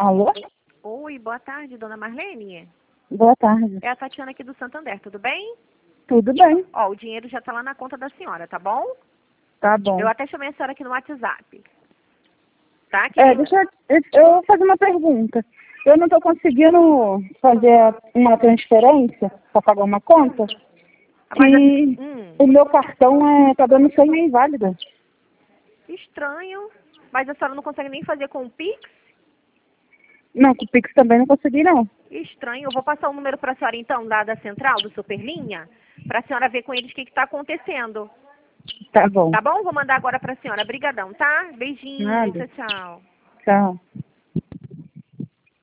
Alô? Oi, boa tarde, dona Marlene. Boa tarde. É a Tatiana aqui do Santander, tudo bem? Tudo bem? Ó, o dinheiro já tá lá na conta da senhora, tá bom? Tá bom. Eu até chamei a senhora aqui no WhatsApp. Tá? Eu vou fazer uma pergunta. Eu não estou conseguindo fazer uma transferência para pagar uma conta Mas, e o meu cartão tá dando senha inválida. estranho. Mas a senhora não consegue nem fazer com o Pix? Não, com o Pix também não consegui, não. Estranho. Eu vou passar o número pra senhora, então, da central, do Superlinha, pra senhora ver com eles o que tá acontecendo. Tá bom. Tá bom? Vou mandar agora pra senhora. Brigadão, tá? Beijinho. Nada. Tchau, tchau. Tchau.